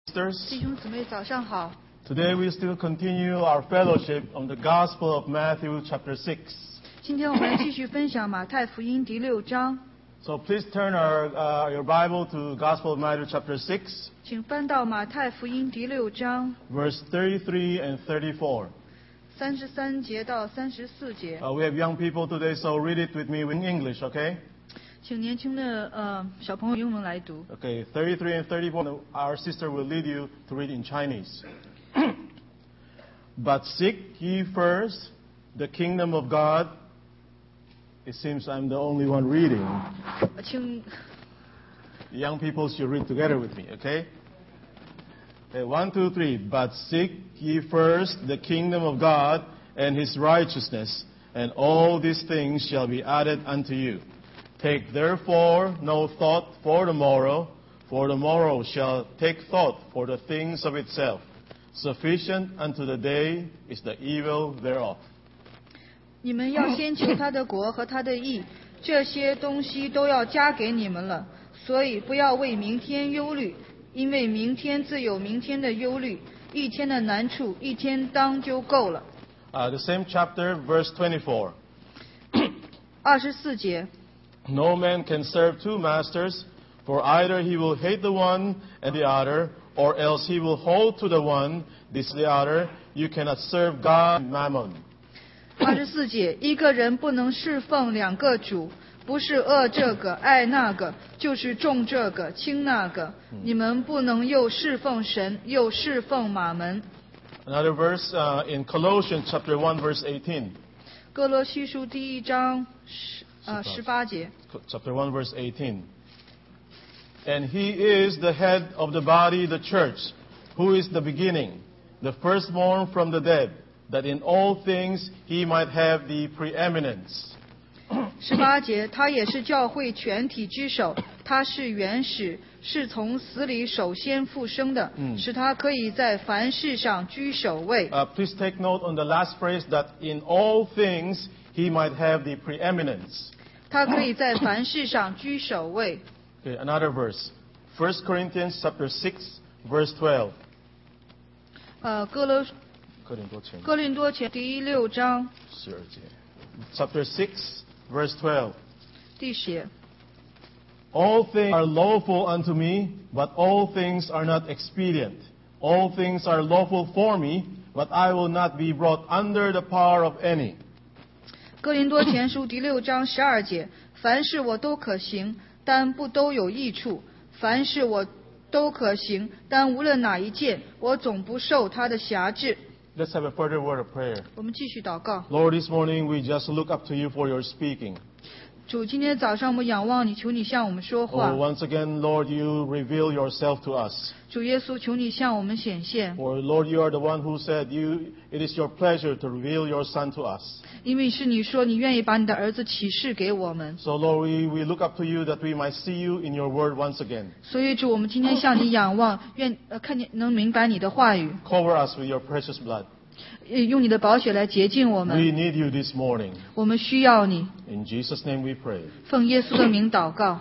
Sisters, 弟兄姊妹早上好。 today we still continue our fellowship on the Gospel of Matthew chapter 6. 今天我们继续分享马太福音第6章， So please turn your Bible to Gospel of Matthew chapter 6, 请翻到马太福音第6章 verse 33 and 34. 33节到34节。 We have young people today, so read it with me in English, okay? 请年轻的小朋友用英文来读。 Okay, 33 and 34, our sister will lead you to read in Chinese. But seek ye first the kingdom of God. It seems I'm the only one reading. 请 Young people should read together with me, okay? Okay, 1, 2, 3. But seek ye first the kingdom of God and his righteousness, and all these things shall be added unto you. Take therefore no thought for tomorrow shall take thought for the things of itself. Sufficient unto the day is the evil thereof. 你们要先求他的国和他的义，这些东西都要加给你们了。所以不要为明天忧虑，因为明天自有明天的忧虑，一天的难处一天当就够了。 The same chapter, verse 24. 24节。 No man can serve two masters, for either he will hate the one and the other, or else he will hold to the one, this the other. You cannot serve God and mammon. 24节，一个人不能侍奉两个主，不是恶这个爱那个，就是重这个轻那个。你们不能又侍奉神，又侍奉马门。 Another verse in Colossians chapter 1, verse 18. 哥罗西书第1章18节。 Chapter 1, verse 18. And he is the head of the body, the church, who is the beginning, the firstborn from the dead, that in all things he might have the preeminence. 18节，他也是教会全体之首，他是原始，是从死里首先复生的，使他可以在凡事上居首位。 Please take note on the last phrase that in all things he might have the preeminence. 他可以在凡事上居首位。 Okay, another verse. 1 Corinthians chapter 6, verse 12. 哥林多前第6章 Chapter 6, verse 12. 第10节。 All things are lawful unto me, but all things are not expedient. All things are lawful for me, but I will not be brought under the power of any. 哥林多前书第6章12节，凡事我都可行，但不都有益处；凡事我都可行，但无论哪一件，我总不受他的辖制。 Let's have a further word of prayer. 我们继续祷告。 Lord, this morning we just look up to you for your speaking. 主，今天早上我们仰望你，求你向我们说 Oh, 话。 once again, Lord, you reveal yourself to us. 主耶稣，求你向我们显现， For Lord, you are the one who said it is your pleasure to reveal your Son to us. 因为是你说你愿意把你的儿子启示给我们。 So Lord, we look up to you that we might see you in your word once again. 所以主，我们今天向你仰望，愿看见能明白你的话语， Cover us with your precious blood. 用你的宝血来洁净我 We 们。 need you this morning. 我们需要你， In Jesus' name we pray. 奉耶稣的名祷告。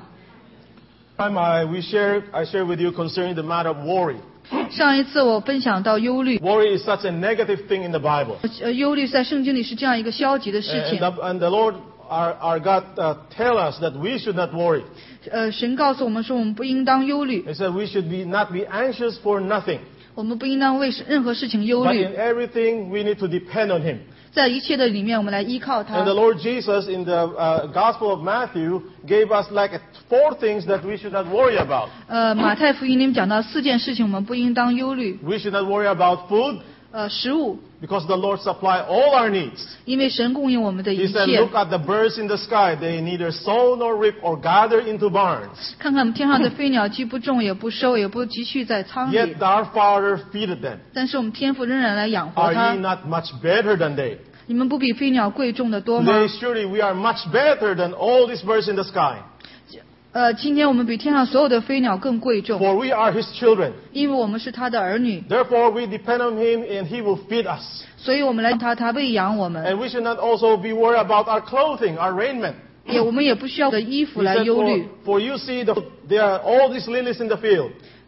I share with you concerning the matter of worry. 上一次我分享到忧虑， Worry is such a negative thing in the Bible. 忧虑在圣经里是这样一个消极的事 And 情。 the Lord, our God, tell us that we should not worry. 神告诉我们说，我们不应当忧虑， He said we should not be anxious for nothing. 我们不应当为任何事情忧 But 虑 in，everything we need to depend on Him. 在一切的里面，我们来依靠 And 他 the。Lord Jesus in the Gospel of Matthew gave us like 4 things that we should not worry about. 马太福音里面讲到4件事情，我们不应当忧虑。 We should not worry about food 食物， because the Lord supply all our needs. 因为神供应我们的 He 一 said, 切。 look at the birds in the sky. They neither sow nor reap or gather into barns. 看看天上的飞鸟，既不种也不收，也不积蓄在仓里 Yet，our Father feedeth them. 但是我们天父仍然来养活 Are ye 它。 not much better than they? 你们不比飞鸟贵重的多吗 Today, surely we are much better than all these birds in the sky. 今天我们比天上所有的飞鸟更贵重， For we are His children. 因为我们是他的儿女， Therefore, we depend on Him and He will feed us. 所以我们来他喂养我们。 And we should not also be worried about our clothing, our raiment. 我们也不需要的衣服 He 来 said, 忧虑。 for you see, there are all these lilies in the field.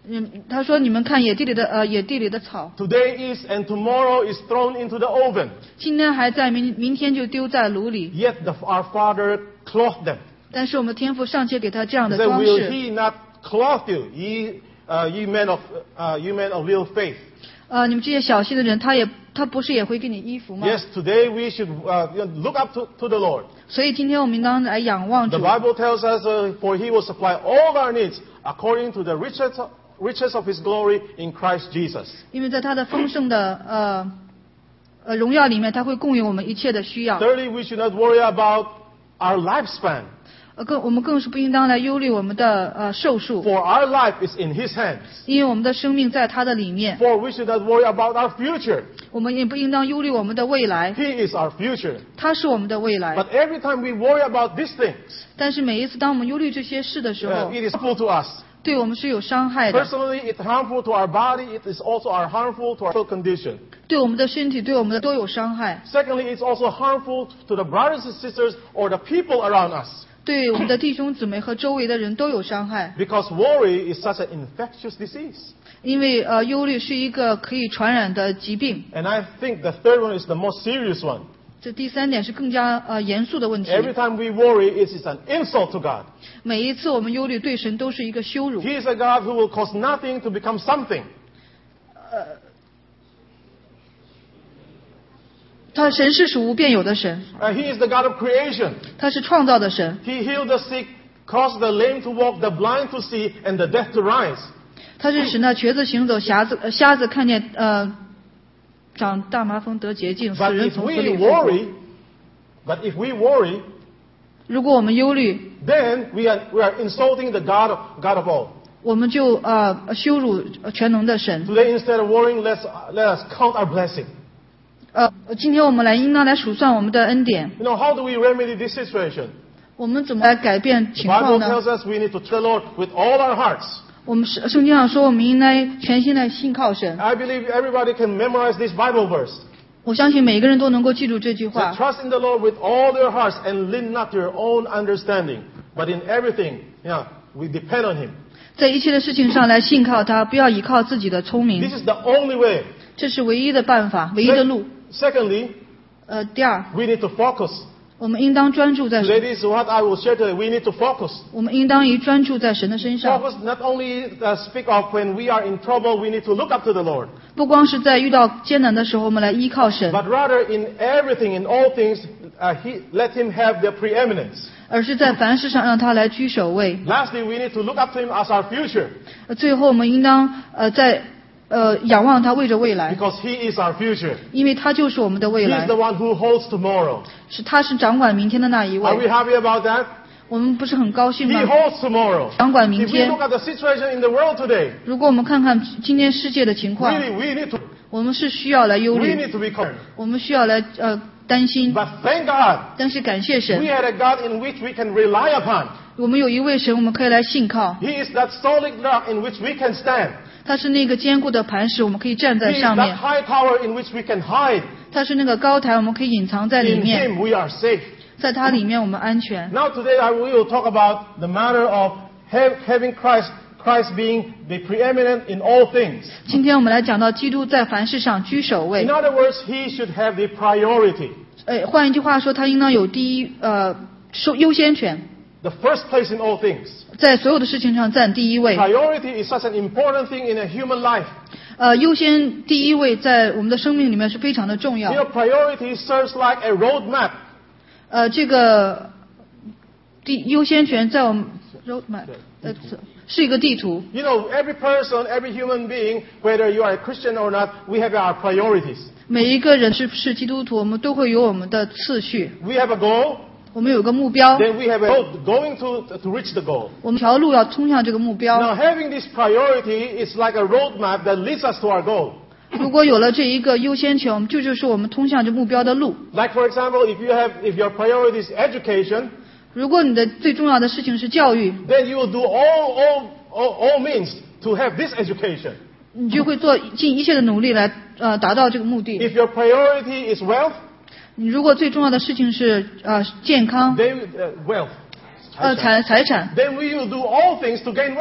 他说你们看野地里的草， Today is and tomorrow is thrown into the oven. 今天还在，明天就丢在炉里。 Yet our Father clothed them. 但是我们天父尚且给他这样 He 的 said, 装 will 饰。 He not clothe you, ye men of little faith? 你们这些小心的人，他不是也会给你衣服吗？ Yes, today we should look up to the Lord. 所以今天我们应当来仰望 The 主。 Bible tells us, for He will supply all our needs according to the riches of His glory in Christ Jesus. 因为在他的丰盛的荣耀里面，他会供应我们一切的需要。 Thirdly, we should not worry about our lifespan. 我们更是不应当来忧虑我们的寿数， For our life is in His hands. 因为我们的生命在他的里面。 For we should not worry about our future. 我们也不应当忧虑我们的未来， He is our future. 他是我们的未来。 But every time we worry about these things, 但是每一次当我们忧虑这些事的时候， it is harmful to us. 对我们是有伤害的， Personally, it's harmful to our body. It is also harmful to our physical condition. 对我们的身体，对我们的都有伤害。 Secondly, it's also harmful to the brothers and sisters or the people around us. 对我们的弟兄姊妹和周围的人都有伤害， Because worry is such an infectious disease. 因为忧虑是一个可以传染的疾病。 And I think the third one is the most serious one. 这第三点是更加严肃的问题。 Every time we worry, it is an insult to God. 每一次我们忧虑，对神都是一个羞辱。 He is a God who will cause nothing to become something. 神是属无变有的神， He is the God of creation. 他是创造的神， He healed the sick, caused the lame to walk, the blind to see, and the deaf to rise. 他是使那瘸子行走，瞎子看见，长大麻风得洁净，死 But 人 if 从死 we 里复活。 worry, 如果我们忧虑， then we are insulting the God of all. 我们就羞辱全能的神。 Today, instead of worrying, let us count our blessing. 今天我们应当来数算我们的恩典。 You know, how do we remedy this situation? 我们怎么来改变 The 情况 Bible 呢？ tells us we need to trust the Lord with all our hearts. 我们圣经上说，我们应该全心的信靠神。 I believe everybody can memorize this Bible verse. 我相信每个人都能够记住这句 Say, 话。 trust in the Lord with all their hearts and lean not to your own understanding, but in everything, we depend on Him. 在一切的事情上来信靠他，不要依靠自己的聪 This 明， is the only way. 这是唯一的办法，唯一的路。 Secondly, 第二， we need to focus. 我们应当专注在 Today, this is what I will share today. We need to focus. 我们应当专注在神的身上， Focus not only speak of when we are in trouble, we need to look up to the Lord. 不光是在遇到艰难的时候，我们来依靠神， But rather in everything, in all things, let Him have the preeminence. 而是在凡事上让他来居首位。 Lastly, we need to look up to Him as our future. 最后，我们应当仰望他，为着未来， Because He is our future. 因为他就是我们的未 He 来 is，the one who holds tomorrow. 他是掌管明天的那一 Are we 位。 happy about that? 我们不是很高兴 He 吗？ holds tomorrow. 掌管明 If we 天。 look at the situation in the world today, 如果我们看看今天世界的情况， really, we need to 我们是需要来忧 we 虑， need to be concerned. 我们需要来担心。 But thank God, 但是感谢 we 神， had a God in which we can rely upon. 我们有一位神，我们可以来信靠。 He is that solid rock in which we can stand. 他是那个坚固的磐石，我们可以站 He 在 is 上 that 面； high tower in which we can hide. 他是那个高台，我们可以隐藏在里 In 面。 Him we are safe. 在他里面我们安全。 Now today we will talk about the matter of having Christ being the preeminent in all things. 今天我们来讲到基督在凡事上居首位 In。other words, He should have the priority. 换一句话说，他应当有优先权， The first place in all things. 在所有的事情上占第一位。 Priority is such an important thing in a human life. 优先第一位在我们的生命里面是非常的重 You 要。 know, priority serves like a road map. 这个优先权在我们 roadmap 是一个地图。 You know, every person, every human being, whether you are a Christian or not, we have our priorities. 每一个人是不是基督徒，我们都会有我们的次序。 We have a goal, 我们有个目标， then we have a road going to reach the goal. 我们条路要通向这个目标。 Now, having this priority is like a road map that leads us to our goal. 如果有了这一个优先权，这就是我们通向这目标的路。 Like, for example, if your priority is education, 如果你的最重要的事情是教育， then you will do all means to have this education. 你就会尽一切的努力来达到这个目的。 If your priority is wealth, 你如果最重要的事情是健康， then wealth. 财产， Then we will do all things to gain wealth.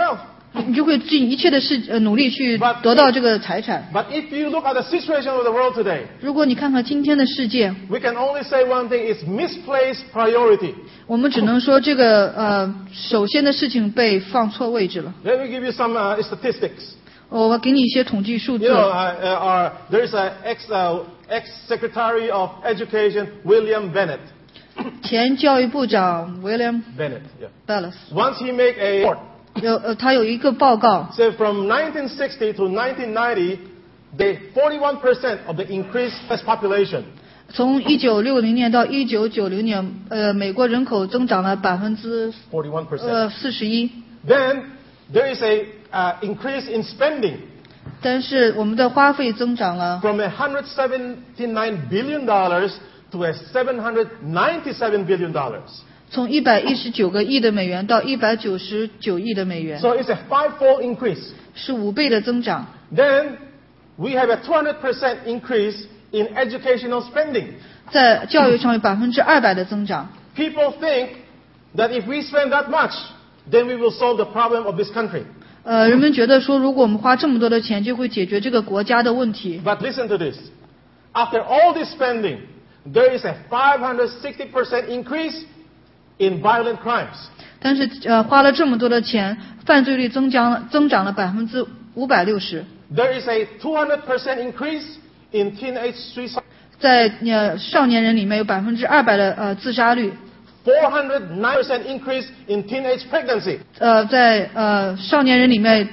你就会尽一切的努力去得到这个财产。 But if you look at the situation of the world today, 如果你看看今天的世界， we can only say one thing: it's misplaced priority. 我们只能说这个首先的事情被放错位置了。 Let me give you some statistics. 我给你一些统计数字。 You know, there is an ex-Secretary of Education, William Bennett. 前教育部长 William Bennett, yeah. Bellis Once he made a report, 他有一个报告， so from 1960 to 1990, the 41% of the increased population. 从1960年到1990年，美国人口增长了41%。 41%. Then there is a increase in spending 但是我们的花费增长了， from $179 billion to $797 billion. 从119个亿的美元到199亿的美元， So it's a five-fold increase. 是5倍的增长。 Then we have a 200% increase in educational spending. 在教育上有200%的增长。 People think that if we spend that much, then we will solve the problem of this country. 人们觉得说，如果我们花这么多的钱，就会解决这个国家的问题。 But listen to this. After all this spending, there is a 560% increase in violent crimes. 但是花了这么多的钱，犯罪率增长了560%。 There is a 200% increase in teenage suicide. 在少年人里面有200%的自杀率。 409% increase in teenage pregnancy. 在少年人里面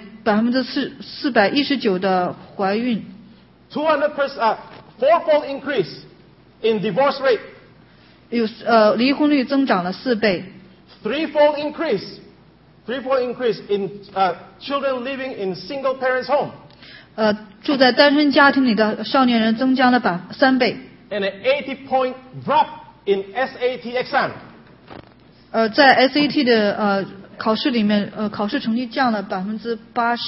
419%的怀孕。 200%, fourfold increase in divorce rate. 有离婚率增长了4倍。 Threefold increase in children living in single parents' home. 住在单身家庭里的少年人增加了3倍。 And an 80-point drop in SAT exam. 在 SAT 的考试里面，考试成绩降了80%。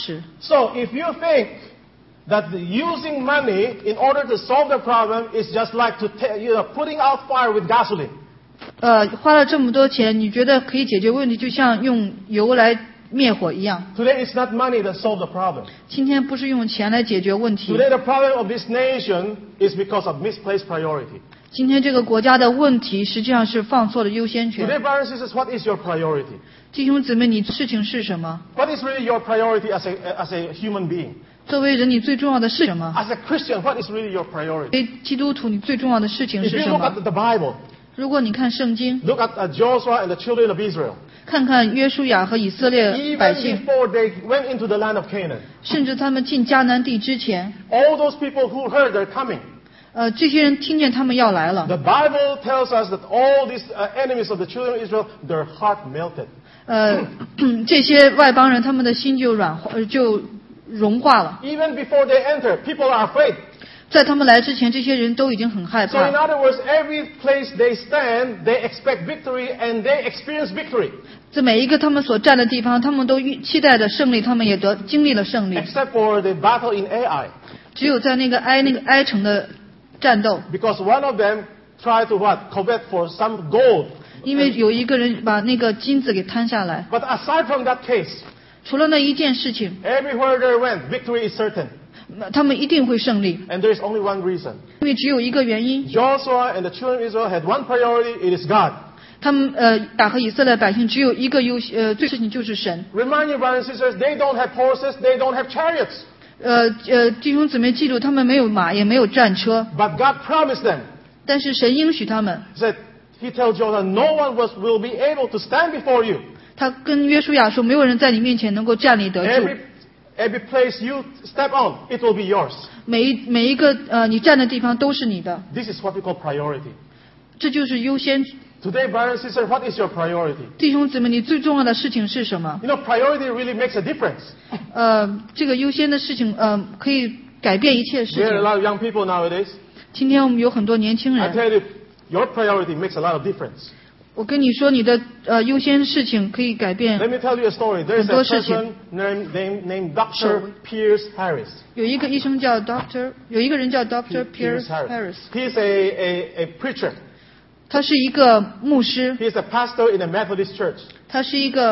So if you think that using money in order to solve the problem is just like putting out fire with gasoline. 花了这么多钱，你觉得可以解决问题，就像用油来灭火一样。 Today it's not money that solves the problem. 今天不是用钱来解决问题。 Today the problem of this nation is because of misplaced priority. 今天这个国家的问题实际上是放错了优先 Today, 权。 brothers and sisters, what is your priority? 弟兄姊妹，你事情是什么？ What is really your priority as a human being? 作为人，你最重要的是什么？ As a Christian, what is really your priority? 作为基督徒，你最重要的事情 If 是 you 什 look 么？ at the Bible, 如果你看圣经， look at Joshua and the children of Israel. 看看约书亚和以色列百 Even 姓， before they went into the land of Canaan, 甚至他们进迦南地之前， all those people who heard they're coming, 这些人听见他们要来了。 the Bible tells us that all these enemies of the children of Israel, their heart melted. 这些外邦人他们的心就融化了。 Even before they enter, people are afraid. 在他们来之前，这些人都已经很害 So in 怕。 other words, every place they stand, they expect victory and they experience victory. 在每一个他们所站的地方，他们都期待着胜利，他们也经历了胜利。 Except for the battle in Ai. 只有在那个埃城的战斗， Because one of them tried to covet for some gold. 因为有一个人把那个金子给摊下来。 But aside from that case, 除了那一件事情， everywhere they went, victory is certain. 他们一定会胜利， And there is only one reason. 因为只有一个原因。 Joshua and the children of Israel had one priority, it is God. 他们雅和以色列百姓只有一个最事情就是神。 Remind you, brothers and sisters, they don't have horses, they don't have chariots. 弟兄姊妹记住，他们没有马，也没有战车， But God promised them. 但是神应许他们。 He tells Joshua, no one will be able to stand before you. 他跟约书亚说，没有人在你面前能够站立得住。 Every place you step on, it will be yours. 每一个你站的地方都是你的。 This is what we call priority. 这就是优先。 Today, brothers and sisters, what is your priority? 弟兄姊妹，你最重要的事情是什么？ You know, priority really makes a difference. 这个优先的事情，可以改变一切事 There are a 情。 lot of young people nowadays. 今天我们有很多年轻 I 人， tell you, your priority makes a lot of difference. 我跟你说，你的优先事情可以改 Let 变。 me tell you a story. There is 很多 a 事情。 person named Dr. Pierce Harris. 有一个医生叫 Doctor， 有一个人叫 Dr. Pierce Harris， He is a preacher. 他是一个牧师， He is a pastor in a Methodist church. 他是一个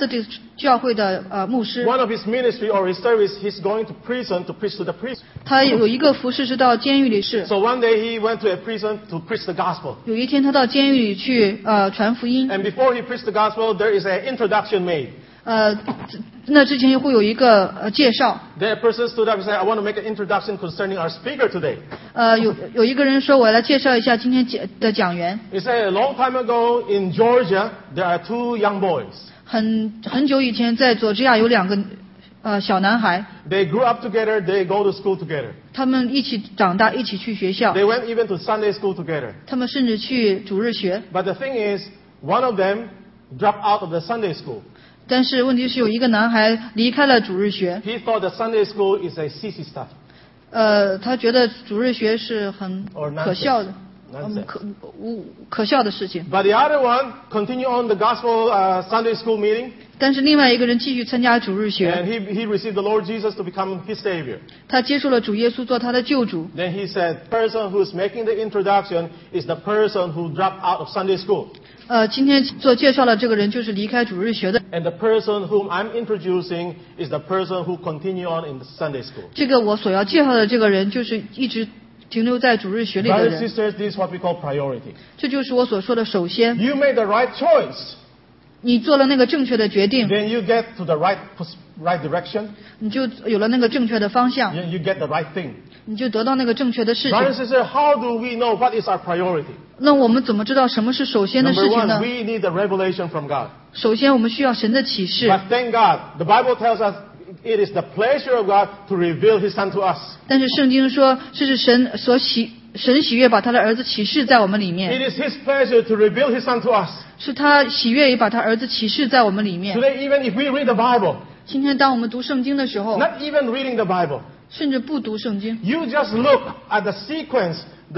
Methodist 教会的牧师， One of his ministry or his service, he's going to prison to preach to the priest. 他有一个服事是到监狱里是， So one day he went to a prison to preach the gospel. 有一天他到监狱里去传福音， And before he preached the gospel, there is an introduction made. 那之前会有一个介绍， There a person stood up and said, I want to make an introduction concerning our speaker today. 有一个人说我来介绍一下今天的讲员。 He said, a long time ago in Georgia, there are 2 young boys. 很久以前在佐治亚有2个小男孩， They grew up together, they go to school together. 他们一起长大，一起去学校， They went even to Sunday school together. 他们甚至去主日学。 But the thing is, one of them dropped out of the Sunday school. 但是问题是有一个男孩离开了主日学， He thought that Sunday school is a sissy stuff. 他觉得主日学是很 Or nonsense. 可笑的， Nonsense. 可笑的事情。 But the other one continued on the gospel Sunday school meeting, 但是另外一个人继续参加主日 and 学， he received the Lord Jesus to become his Savior. 他接受了主耶稣做他的救主。 Then he said, person who's making the introduction is the person who dropped out of Sunday school. 今天做介绍的这个人就是离开主日学的。 And the person whom I'm introducing is the person who continue on in the Sunday school. 这个我所要介绍的这个人就是一直停留在主日学里的 Brothers and 人。 sisters, this is what we call priority. 这就是我所说的首先， You made the right choice, 你做了那个正确的决定， then you get to the right direction, 你就有了那个正确的方向， you get the right thing. 你就得到那个正确的事 Brothers 情。 and sisters, how do we know what is our priority? 那我们怎么知道什么是首先的 Number 事情 one, 呢？ we need the revelation from God. 首先，我们需要神的启示。 But thank God, the Bible tells us it is the pleasure of God to reveal His Son to us. 但是圣经说，这是神喜悦把他的儿子启示在我们里 It 面， is His pleasure to reveal His Son to us. 是他喜悦于把他儿子启示在我们里面。 Today, even if we read the Bible, 今天当我们读圣经的时候， not even reading the Bible, 甚至不读圣经， you just look at the sequence,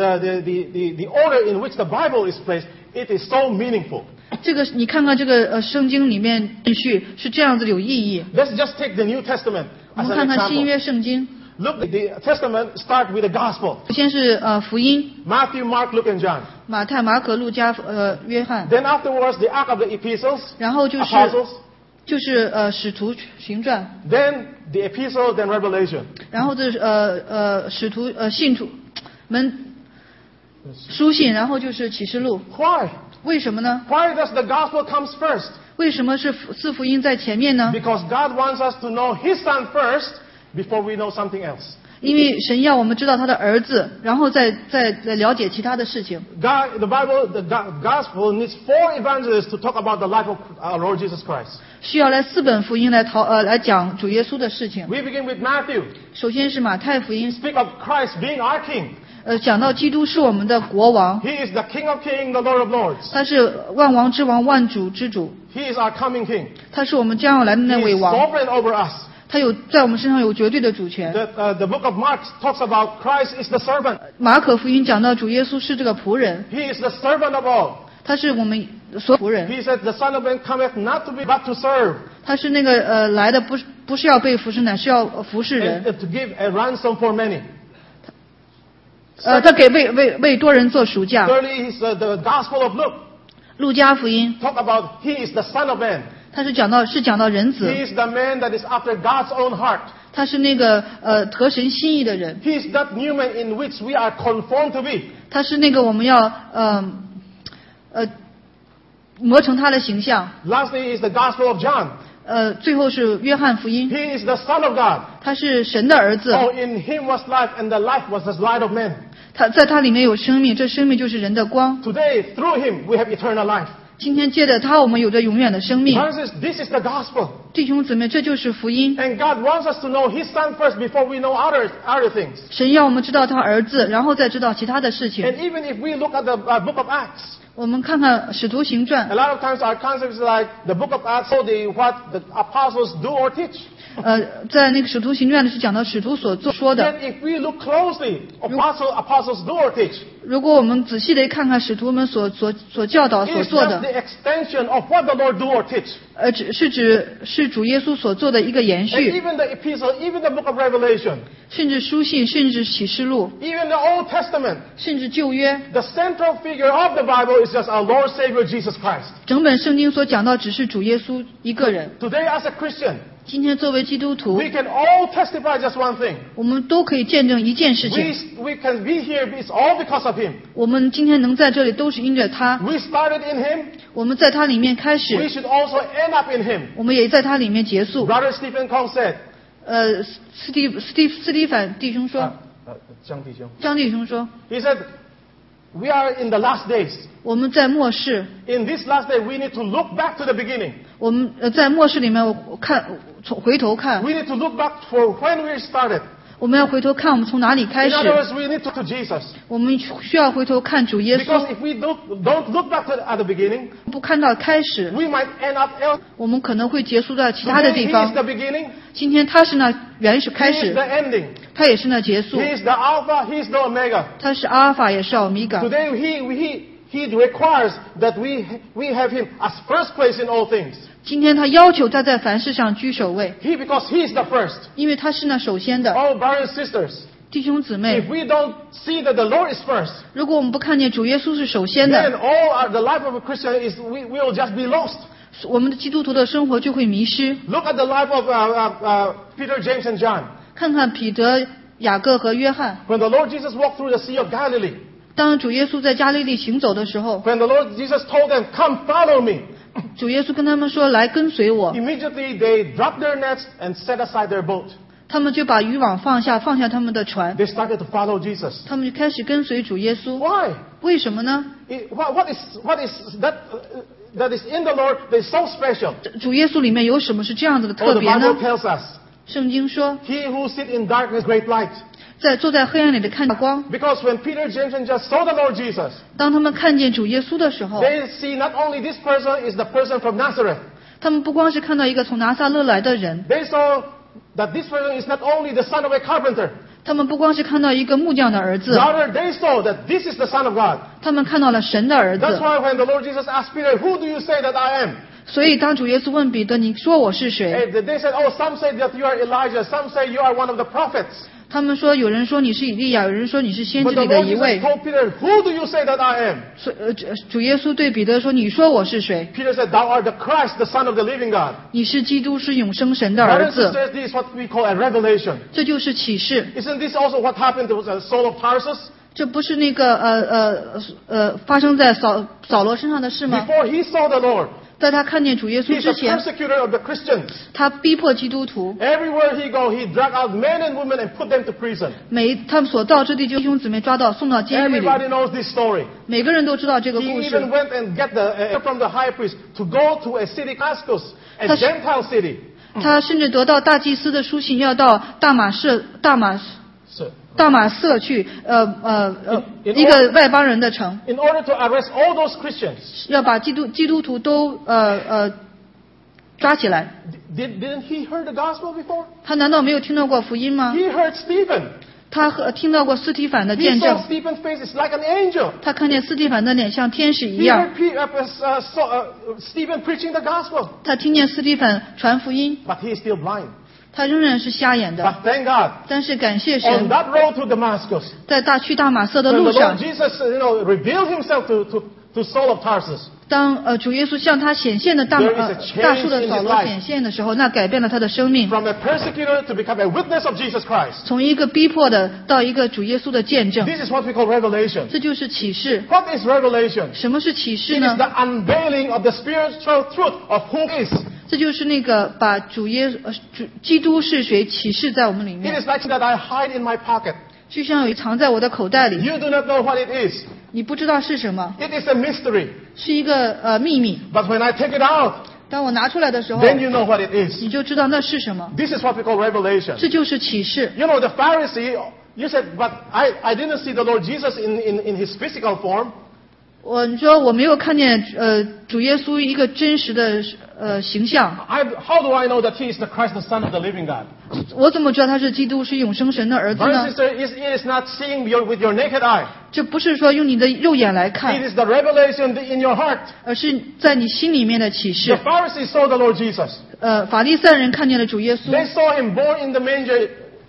the order in which the Bible is placed, it is so meaningful. 这个你看看这个圣经里面顺序是这样子有意义。 Let's just take the New Testament 我 as 们 an 看看新 example. 约圣经， Look, the Testament start with the Gospel. 首先是福音， Matthew, Mark, Luke, and John. 马太、马可、路加、约翰， Then afterwards, the arc of the epistles, 然后就是 apostles. 使徒行传， Then the epistle, then Revelation. 然后就是使徒信徒书信，然后就是启示录。 Why? 为什么呢？ Why does the gospel comes first? 为什么是四福音在前面呢？ Because God wants us to know His Son first before we know something else. 因为神要我们知道他的儿子，然后再了解其他的事情。 God, the Bible, the gospel needs 4 evangelists to talk about the life of our Lord Jesus Christ. 需要来4本福音来讲主耶稣的事情。 We begin with Matthew. 首先是马太福音， Speak of Christ being our King. 讲到基督是我们的国王， He is the King of Kings, the Lord of Lords. 他是万王之王，万主之主， He is our coming King. 他是我们将要来的 He 那位 is 王， sovereign over us. 他在我们身上有绝对的主权。 The book of Mark talks about Christ is the servant. 马可福音讲到主耶稣是这个仆人， He is the servant of all. 他是我们所有仆人， He said, the Son of Man cometh not to be but to serve, 他是那个来的不是要被服侍，乃是要服侍人。 and to give a ransom for many. 他给为多人做赎价。 Thirdly, is the Gospel of Luke. 路加福音 Talk about He is the Son of Man. 他是讲到人子， He is the man that is after God's own heart. 他是那个合神心意的人， He is that new man in which we are conformed to be. 他是那个我们要磨成他的形象。 Lastly is the Gospel of John. 最后是约翰福音， He is the Son of God. 他是神的儿子， Oh, in Him was life, and the life was the light of men. 他在他里面有生命，这生命就是人的光。 Today, through Him, we have eternal life. 今天借着他，我们有着永远的生命。 Brothers, this is the gospel. 弟兄姊妹，这就是福音。 And God wants us to know His Son first before we know other things. 神要我们知道他儿子，然后再知道其他的事情。 And even if we look at the book of Acts, 我们看看使徒行传 a，lot of times our concept is like the book of Acts, what the apostles do or teach. 在那个使徒行传里是讲到使徒所说的。 Yet if we look closely, apostles do or teach. 如果我们仔细的看看使徒们所教导 It 所 is 做 just 的， the extension of what the Lord do or teach. 是主耶稣所做的一个延 And 续， even the epistle, even the book of Revelation, 甚至书信，甚至启示录， even the Old Testament, 甚至旧约， the central figure of the Bible is just our Lord Savior Jesus Christ. 整本圣经所讲到只是主耶稣一个人。 Today as a Christian, 今天作为基督徒， we can all testify just one thing. 我们都可以见证一件事情： We can be here, it's all because of Him. 我们今天能在这里，都是因着他。 We started in Him, 我们在他里面开 we 始， should also end up in Him. 我们也在他里面结束。 Brother Stephen Kong said, 斯蒂凡弟兄说，张弟兄说， he said, we are in the last days. 我们在末世， In this last day, we need to look back to the beginning. 我们在末世里面，我看回头看， We need to look back for when we started. 我们要回头看我们从哪里开 In 始。 other words, we need to look to Jesus. 我们需要回头看主耶 Because 稣， if we don't look back at the beginning, 不看到开始， we might end up else. 我们可能会结束在其他的 Today, 地 He is 方 the。beginning, 今天他是那原始开 He is 始 the，ending. 他也是那结束， He is the Alpha, He is the Omega. 他是阿尔法也是欧米伽。 Today, He requires that we have Him as first place in all things. 今天他要求他在凡事上居首位， Because He is the first. 因为他是那首先的。 Oh, brothers and sisters, 弟兄姊 if 妹， we don't see that the Lord is first, 如果我们不看见主耶稣是首先 then 的， the life of a Christian is we will just be lost. 我们的基督徒的生活就会迷失。 Look at the life of Peter, James, and John. 看看彼得、雅各和约翰， When the Lord Jesus walked through the Sea of Galilee, 当主耶稣在加利利行走的时候， when the Lord Jesus told them, "Come, follow me," 主耶稣跟他们说：“来跟随我。 immediately they dropped their nets and set aside their boat. ” 他们就把渔网放下他们的船， They started to follow Jesus. 他们就开始跟随主耶稣。 Why? 为什么呢？ What is that is in the Lord that is so special? 主耶稣里面有什么是这样子的 Oh, 特 the 别 Bible 呢？ tells us, 圣经说， "He who sits in darkness, great light." 坐在黑暗里的看到光。 Because when Peter, James, and John saw the Lord Jesus, 当他们看见主耶稣的时候， they see not only this person is the person from Nazareth. 他们不光是看到一个从拿撒勒来的人， They saw that this person is not only the son of a carpenter. 他们不光是看到一个木匠的儿子， Rather, they saw that this is the Son of God. 他们看到了神的儿 That's 子。 why when the Lord Jesus asked Peter, "Who do you say that I am?" 所以当主耶稣问彼得：“你说我是谁 They said, "Oh, some say that you are Elijah. Some say you are one of the prophets." ？” 他们说，有人说你是以利亚，有人说你是先 But 知 the 里的 Lord 一 Jesus 位。 told Peter, "Who do you say that I am?" 主耶稣对彼得说：“你说我是谁？ Peter said, "Thou art the Christ, the Son of the living God." 你是基督，是永生神的 Brothers 儿 and 子。 sisters, this is what we call a revelation. 这就是启示。 Isn't this also what happened to Saul of Tarsus? 这不是那个发生在扫罗身上的事吗？ Before he saw the Lord, 在他看见主耶稣 he's 之 a 前， persecutor of the Christians. 他逼迫基督徒， Everywhere he go, he drag out men and women and put them to prison. 他们所到之地，就弟兄姊妹抓到送到监狱里。 Everybody knows this story. 每个人都知道这个 He 故 even 事。 went and get from the high priest to go to a city, Damascus, a That's- Gentile city. 他甚至得到大祭司的书信，要到大马色去，一个外邦人的城， In order to arrest all those Christians. 要把基督徒都抓起来。 Didn't he heard the gospel before? 他难道没有听到过福音吗？ He heard Stephen. 他听到过斯提凡的 He 见 saw 证， Stephen's face is like an angel. 他看见斯提凡的脸像天使一 He 样 heard Stephen preaching the gospel. 他听见斯提凡传福音， But he is still blind. 他仍然是瞎眼的。 But thank God, 但是感谢 on 神， that road to Damascus, 在去大马色的 when 路 the 上 Lord，Jesus, revealed himself to Saul of Tarsus, 当主耶稣向他显现的大 There is a change 大树的 in 扫 his 罗 life. 显现的时候，那改变了他的生命， from a persecutor to become a witness of Jesus Christ. 从一个逼迫的到一个主耶稣的见证， This is what we call revelation. 这就是启示。 What is revelation? 什么是启 It 示 is 呢？ the unveiling of the spiritual truth of who he is. 这就是那个把基督是谁启示在我们里 It 面， is like that I hide in my pocket. 就像有藏在我的口袋里， You do not know what it is. 你不知道是什么， It is a mystery. 是一个秘密。 But when I take it out, 当我拿出来的时候， then you know what it is. 你就知道那是什么。 This is what we call revelation. 这就是启示。 You know, the Pharisee, you said, but I didn't see the Lord Jesus in his physical form. 你说我没有看见主耶稣一个真实的形象。 How do I know that he is the Christ, the Son of the living God? 我怎么知道他是基督，是永生神的儿子 Brother 呢 and？ sister, it is not seeing with your naked eye. 这不是说用你的肉眼来 It 看， is the revelation in your heart. 而是在你心里面的启 The 示。 Pharisees saw the Lord Jesus. 法利赛人看见了主耶稣， They saw him born in the manger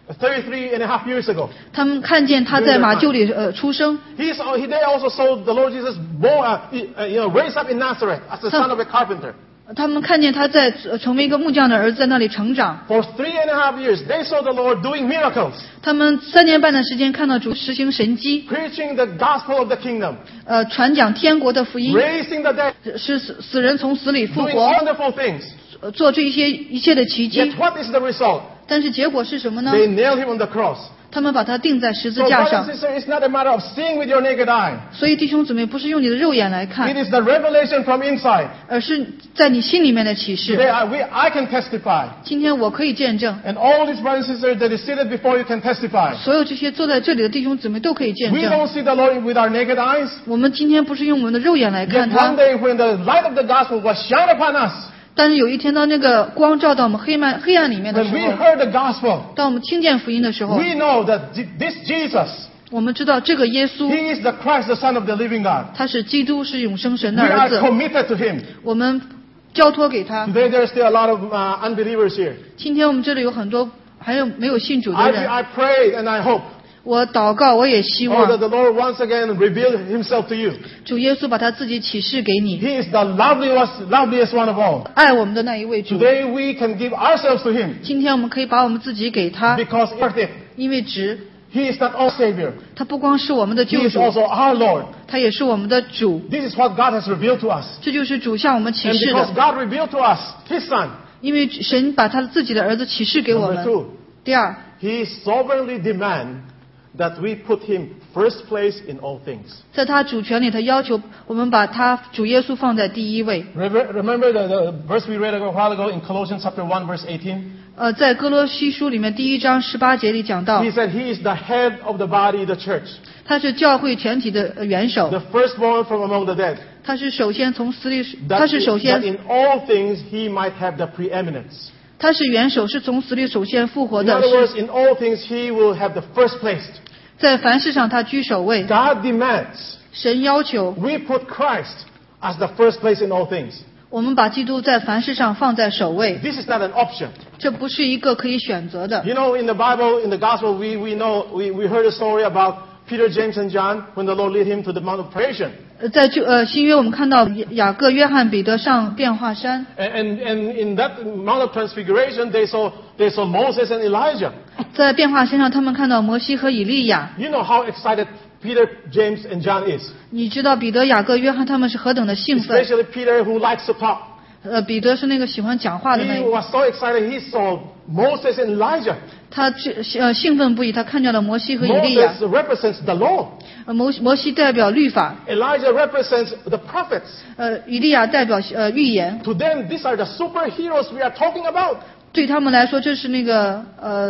33.5 years ago. 他们看见他在马厩里出生， They also saw the Lord Jesus born, raised up in Nazareth as the son of a carpenter. 他们看见他在成为一个木匠的儿子在那里成长。 For 3.5 years, they saw the Lord doing miracles, 他们3年半的时间看到主实行神迹， preaching the gospel of the kingdom, 传讲天国的福音， raising the dead, 使死人从死里复 doing 活， wonderful things. 做这一切的奇迹 Yet。what is the result? 但是结果是什么呢？ They nailed him on the cross. 他们把他钉在十字 So, 架 brothers 上 and。sisters, it's not a matter of seeing with your naked eye. 所以弟兄姊妹，不是用你的肉眼来 It 看， is the revelation from inside. 而是在你心里面的启示。 Today, I can testify. 今天我可以见证， And all these brothers and sisters that is seated before you can testify. 所有这些坐在这里的弟兄姊妹都可以见 We 证。 don't see the Lord with our naked eyes. 我们今天不是用我们的肉眼来 Yet 看 one 他， day when the light of the gospel was shone upon us, 但是有一天当那个光照到我们黑暗里面的 when 时 we 候， heard the gospel, 当我们听见福音的时候， we know that this Jesus, 我们知道这个耶稣 He is the Christ, the Son of the living God. 他是基督，是永生神的 We 儿 are 子， committed to Him. 我们交托给他。 Today there are still a lot of unbelievers here. 今天我们这里有很多还有没有信主的 I 人， pray and I hope 我祷告，我也希 that 望 the Lord once again reveal Himself to you. 主耶稣把他自己启示给你， He is the loveliest one of all. 爱我们的那一位主。 Today we can give ourselves to Him 今天我们可以把我们自己给他， because worth it. 因为值。 He is not our Savior. 他不光是我们的 He 救 is 主， also our Lord. 他也是我们的主。 This is what God has revealed to us. 这就是主向我们启 And 示 because 的， God revealed to us His Son. 因为神把他自己的儿子启示给我 Number 们。 two, 第二， He sovereignly demands that we put Him first place in all things. 在他主权里，他要求我们把他主耶稣放在第一位。 Remember the verse we read a while ago in Colossians chapter 1 verse 18? 在哥罗西书里面第1章18节里讲到， He said He is the head of the body, the church. 他是教会全体的元首， The firstborn from among the dead. 他是首先从死里， That 他是首 that 先， in all things He might have the preeminence. 他是元首，是从死里首先复活 In 的， other 是 words, in all things He will have the first place. 在凡事上他居首位。 God demands 神要求 we put Christ as the first place in all things. 我们把基督在凡事上放在首位， This is not an option. 这不是一个可以选择的。 You know, in the Bible, in the Gospel, we heard a story about Peter, James, and John when the Lord led him to the Mount of Creation. 在新约我们看到雅各、约翰、彼得上变化山， And in that Mount of Transfiguration, they saw Moses and Elijah. 在变化山上他们看到摩西和以利亚。 You know how excited Peter, James, and John is. 你知道彼得、雅各、约翰他们是何等的兴奋？ Especially Peter, who likes to talk. 彼得是那个喜欢讲话的那 He 一个， was so excited. He saw Moses and Elijah. 他兴奋不已，他看见了摩西和以利亚。 Moses represents the law. 摩西代表律法， Elijah represents the prophets. 以利亚代表预言。 To them, these are the superheroes we are talking about. 对他们来说，这是那个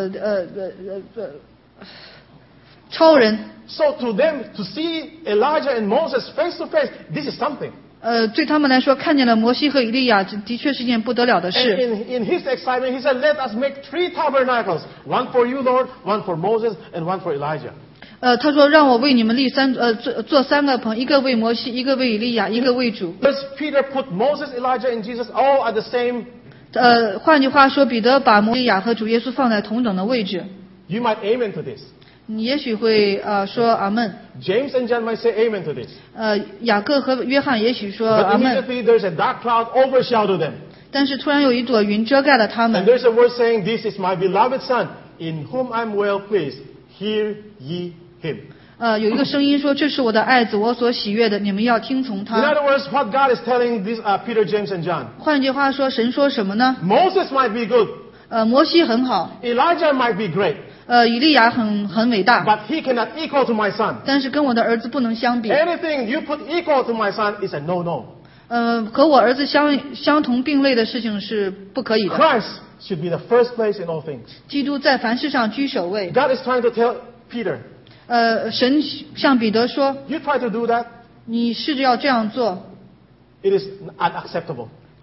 超人。 So to them, to see Elijah and Moses face to face, this is something. 对他们来说，看见了摩西和以利亚，这的确是件不得了的 And 事。 in his excitement, he said, let us make 3 tabernacles. One for you, Lord, one for Moses, and one for Elijah. 他说让我为你们立做3个棚，一个为摩西，一个为以利亚，一个为主。 Does Peter put Moses, Elijah, and Jesus all at the same? 换句话说，彼得把摩西亚和主耶稣放在同等的位置。 You might amen to this. 你也许会说阿门。 James and John might say amen to this. 雅各和约翰也许说 But 阿门， immediately there's a dark cloud overshadowed them. 但是突然有一朵云遮盖了他 And 们。 there's a word saying, this is my beloved son, in whom I'm well pleased. Hear ye him. 有一个声音说：“这是我的爱子，我所喜悦的，你们要听从 In 他。 other words, what God is telling these Peter, James, and John. ” 换句话说，神说什么呢？ Moses might be good. 摩西很好， Elijah might be great. 以利亚很伟大， But he cannot equal to my son. 但是跟我的儿子不能相比。 Anything you put equal to my son is a no-no. 和我儿子相同并类的事情是不可以的。 Christ should be the first place in all things. 基督在凡事上居首位。 God is trying to tell Peter, 神向彼得说 you try to do that, 你试着要这样做， it is unacceptable.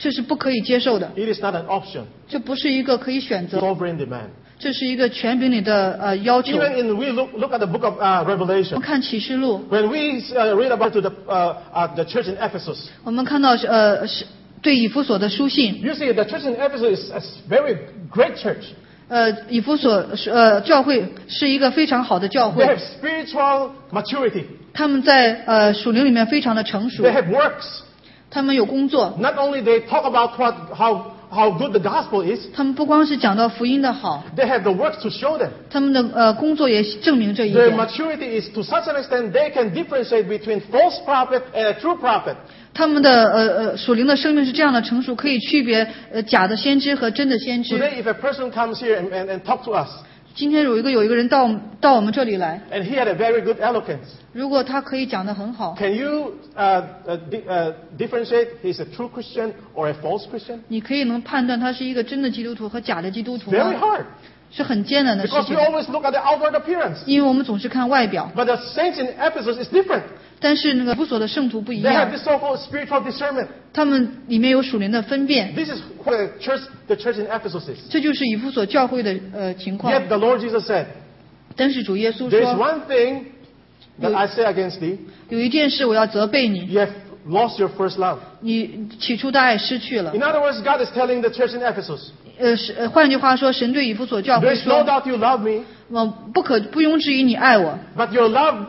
这是不可以接受的， It is not an option. 这不是一个可以选择， Sovereign demand. 这是一个权柄里的要求。 Even in we look at the book of 我 Revelation. 们看启示录， When we read about to the church in Ephesus, 我们看到是对以弗所的书信， you see the church in Ephesus is a very great church. 以弗所教会是一个非常好的教 They 会， have spiritual maturity. 他们在属灵里面非常的成熟， They have works. 他们有工作， Not only they talk about how good the gospel is, 他们不光是讲到福音的好， they have the works to show them. 他们的工作也证明这一 Their 点。 maturity is to such an extent they can differentiate between false prophet and a true prophet. 他们的属灵的生命是这样的成熟，可以区别假的先知和真的先知。 Today, if a person comes here and talk to us, 今天有一个人到我们这里来， and he had a very good eloquence, 如果他可以讲得很好， can you differentiate he's a true Christian or a false Christian? 你可以能判断他是一个真的基督徒和假的基督徒 Very 吗？ hard, 是很艰难的事 because 情 we，always look at the outward appearance. 因为我们总是看外表， But the saints in Ephesus is different. 但是那个弗所的圣徒不一 They have 样， this so-called spiritual discernment. 他们里面有属灵的分辨， This is what the church in Ephesus is. 这就是以弗所教会的情况。 Yet the Lord Jesus said, 但是主耶稣 there is 说， one thing that I say against thee. 有一件事我要责备你， You have lost your first love. 你起初的爱失去了 In。other words, God is telling the church in Ephesus, 换句话说，神对以弗所教 there 会 is no 说， doubt you love me, 我不庸置疑你爱我， but your love,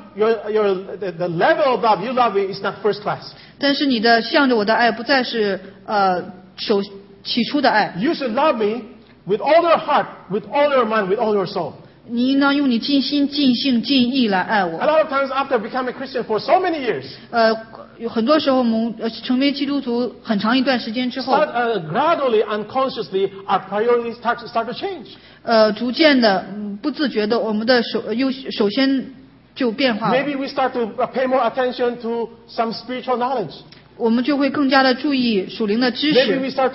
the level of love you love me is not first class. 但是你的向着我的爱不再是起初的爱， You should love me with all your heart, with all your mind, with all your soul. 你应当用你尽心、尽性、尽意来爱 A 我。 lot of times after becoming a Christian for so many years, 有很多时候我们成为基督徒很长一段时间之后， gradually, unconsciously, our priorities start to change. 逐渐的不自觉的，我们的首先就变化了， Maybe we start to pay more attention to some spiritual knowledge. 我们就会更加的注意属灵的知 Maybe we 识， start to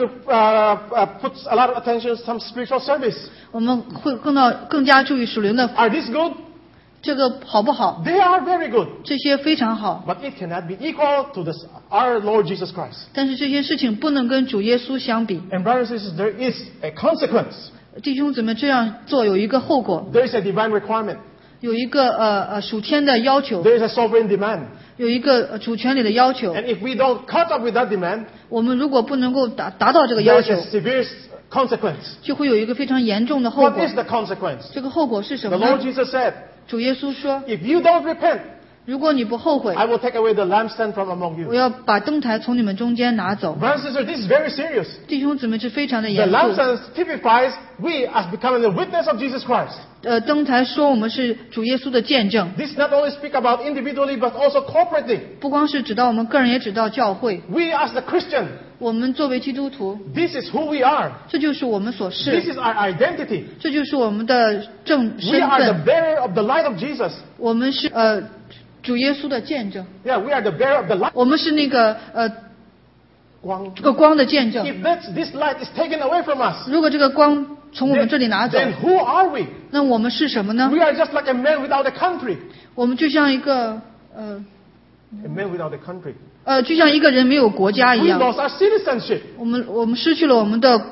put a lot of attention to some spiritual service. 我们会更加注意属灵的 Are these good? 这个好不好？ They are very good. 这些非常好， But it cannot be equal to our Lord Jesus Christ. 但是这些事情不能跟主耶稣相比。 And brothers and sisters, there is a consequence. 弟兄姊妹，这样做有一个后果， There is a divine requirement. 有一个属天的要求， There is a sovereign demand. 有一个主权里的要求。 And if we don't cut up with that demand, 我们如果不能够达到这个 there 要 is 求， a severe consequence. 就会有一个非常严重的后 What 果 is。the consequence? 这个后果是什 The 么 Lord 呢？ Jesus said, 主耶稣说， if you don't repent, 如果你不后悔， I will take away the lampstand from among 我 you. 要把灯台从你们中间拿走。 Brothers and sisters, this is very serious. 弟兄姊妹，这非常的 The 严肃。 lampstand typifies we as becoming the witness of Jesus Christ. 灯台说我们是主耶稣的见证， This not only speak about individually, but also corporately. 不光是指到我们个人，也指到教会。 We as the Christian, 我们作为基督徒， this is who we are. 这就是我们所 This 是， is our identity. 这就是我们的身 We are the 份。 bearer of the light of Jesus. 我们是主耶稣的见证， Yeah, we are the bearer of the light. 我们是那个光这个光的见证。 If this light is taken away from us, 如果这个光从我们这里拿走， then who are we? 那我们是什么呢？ We are just like a man without a country. 我们就像一个 A man without a country. 就像一个人没有国家一 We 样， lost our citizenship. 我们失去了我们的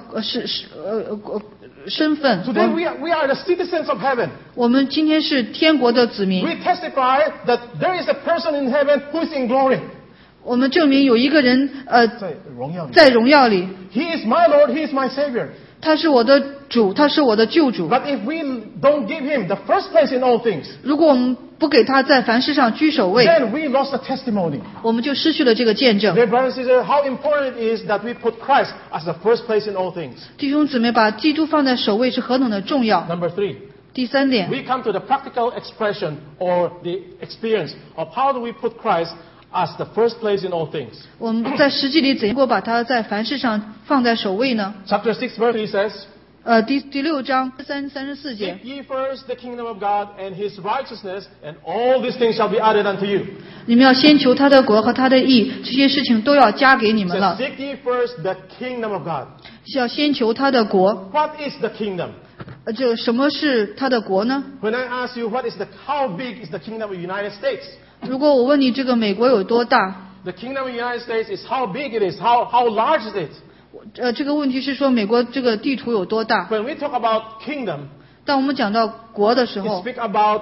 身份。 Today we are the citizens of heaven. 我们今天是天国的子民， We testify that there is a person in heaven who is in glory. 我们证明有一个人在荣耀里。 在荣耀里， He is my Lord, He is my Savior. 他是我的主，他是我的救主。 But if we don't give Him the first place in all things, 如果我们不给他在凡事上居首位， then we lost the testimony. 我们就失去了这个见证。 Dear brothers and sisters, how important it is that we put Christ as the first place in all things. 弟兄姊妹，把基督放在首位是何等的重要。 Number 3, 第三点， we come to the practical expression or the experience of how do we put Christ as the first place in all things. 我们在实际里怎样把他在凡事上放在首位呢？ Chapter 6 verse 3 says, 第6章34节 Seek，ye first the kingdom of God and His righteousness, and all these things shall be added unto you. 你们要先求他的国和他的义，这些事情都要加给你 It 们 says, 了。 Seek ye first the kingdom of God. 是要先求他的国。 What is the kingdom? 这什么是他的国呢？ When I ask you how big is the kingdom of the United States? 如果我问你这个美国有多大， The kingdom of the United States is how big it is, how large is it? 这个问题是说美国这个地图有多大？ When we talk about kingdom, 当我们讲到国的时 we 候， speak about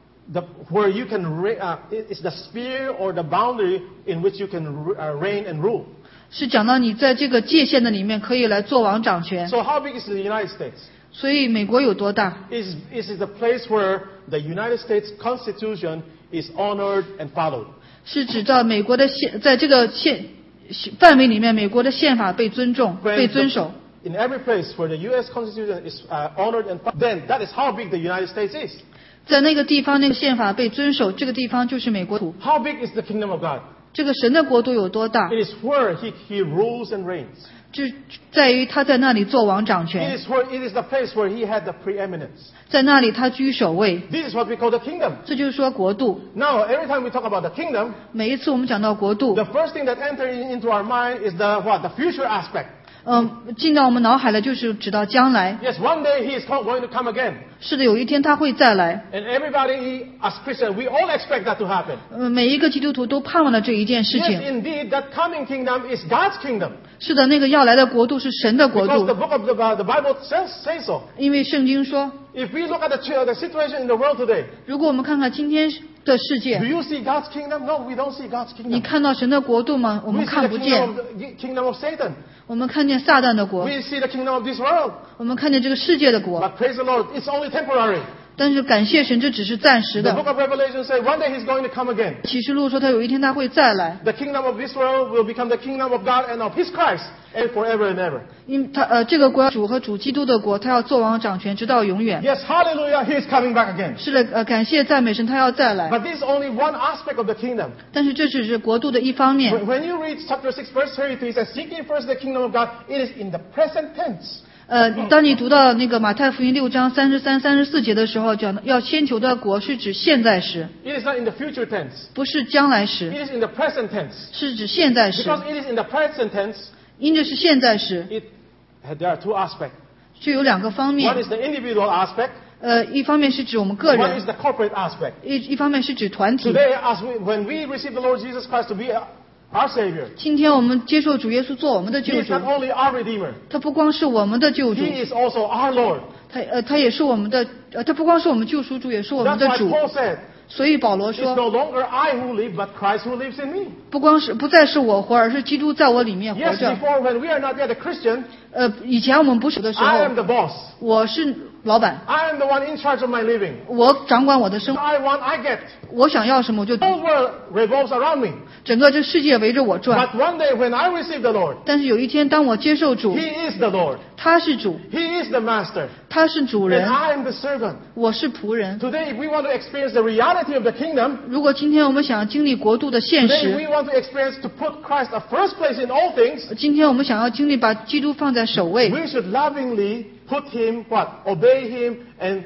where you can it's the sphere or the boundary in which you can reign and rule. 是讲到你在这个界限的里面可以来做王掌权。 So how big is the United States? 所以美国有多大？ Is it the place where the United States Constitution is honored and followed? 是指到美国的在这个范围里面，美国的宪法被尊重、被遵守。 In every place where the U.S. Constitution is honored and followed, then that is how big the United States is. 在那个地方，那个宪法被遵守，这个地方就是美国土。 How big is the kingdom of God? 这个神的国度有多大？ It is where he rules and reigns. 就在于他在那里做王掌 It 权， is the place where he had the preeminence. 在那里他居首位。 This is what we call the kingdom. 这就是说国度。 Now, every time we talk about the kingdom, 每一次我们讲到国度， the first thing that enters into our mind is the future aspect. 进到我们脑海的就是指到将来。 Yes, one day he is going to come again. 是的，有一天他会再来。 And everybody, as Christians, we all expect that to happen. 每一个基督徒都盼望了这一件事 Yes, 情。 indeed, that coming kingdom is God's kingdom. 是的，那个要来的国度是神的国 Because the 度， book of the Bible say so. 因为圣经说， If we look at the situation in the world today, 如果我们看看今天的世 do 界， you see God's kingdom? No, we don't see God's 你 kingdom. 看到神的国度吗？我 We 们 see 看 the 不见。 kingdom of Satan. 我们看见撒旦的国， We see the kingdom of this world. 我们看见这个世界的国。 But praise the Lord, it's only temporary. 但是感谢神，这只是暂时 The 的。 book of Revelation says one day he's going to come again. 启示录说他有一天他会再来， The kingdom of this world will become the kingdom of God and of his Christ and forever and ever. 因他这个国主和主基督的国，他要做王掌权直到永远。 Yes, hallelujah, he is coming back again. 是的，感谢赞美神，他要再来。 But this is only one aspect of the kingdom. 但是这只是国度的一方面。 When you read chapter 6, verse 33, it says, Seeking first the kingdom of God, it is in the present tense. 当你读到那个马太福音6章33、34节的时候，讲要先求的国是指现在时， It is not in the future tense. 不是将来时， It is in the present tense. 是指现在时。 Because it is in the present tense, 因着是现在时， there are two aspects. 就有两个方 One 面。 is the individual aspect, 一方面是指我们个 one is 人， the corporate aspect. 一方面是指团体。 Today, when we receive the Lord Jesus Christ to be our Savior, 今天我们接受主耶稣做我们的 He 救 is 主， not only our Redeemer, 他不光是我们的救主， He is also our Lord. 他也是我们的，他不光是我们救赎主，也是我们 That's 的 why 主。 Paul said, 所以保罗 It's 说， no longer I who live, but Christ who lives in me. 不再是我活，而是基督在我里面活 Yes, 着。 before when we are not yet a Christian, 以前我们不是的时 I am 候， the boss. 我是老板， I am the one in charge of my living. 我掌管我的生活， I want, I get. 我想要什么我就 The whole world revolves around me. 整个这世界围着我转。 But one day when I receive the Lord, 但是有一天，当我接受主， He is the Lord. 他是主， He is the Master. 他是主 And 人， I am the servant. 我是仆人。 Today, if we want to experience the reality of the kingdom, 如果今天我们想要经历国度的现 today 实， we want to experience to put Christ at first place in all things, 今天我们想要经历把基督放在首位， we should lovingly put Him, obey Him, and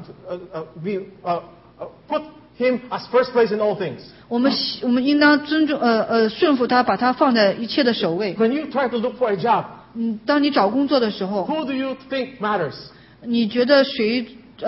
put Him as first place in all things. 我们应当尊重顺服他，把他放在一切的首位。 When you try to look for a job, 当你找工作的时候， who do you think matters? 你觉得谁